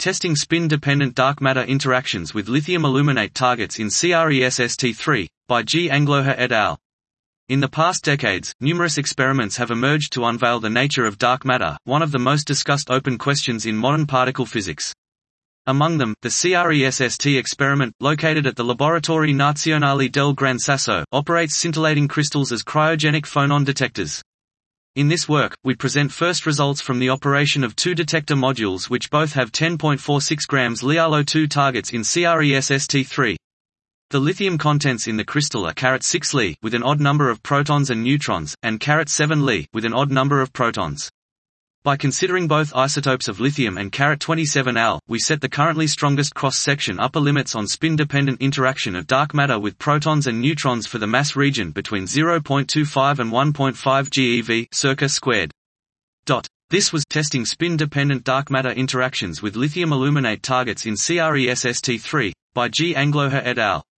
Testing Spin-Dependent Dark Matter Interactions with Lithium Aluminate Targets in CRESST3, by G. Angloha et al. In the past decades, numerous experiments have emerged to unveil the nature of dark matter, one of the most discussed open questions in modern particle physics. Among them, the CRESST experiment, located at the Laboratory Nazionale del Gran Sasso, operates scintillating crystals as cryogenic phonon detectors. In this work, we present first results from the operation of two detector modules which both have 10.46 grams LiAlO2 targets in CRESST3. The lithium contents in the crystal are 6 Li, with an odd number of protons and neutrons, and 7 Li, with an odd number of protons. By considering both isotopes of lithium and 27 Al, we set the currently strongest cross-section upper limits on spin-dependent interaction of dark matter with protons and neutrons for the mass region between 0.25 and 1.5 GeV circa squared. This was Testing Spin-Dependent Dark Matter Interactions with Lithium Aluminate Targets in CRESST3, by G. Angloha et al.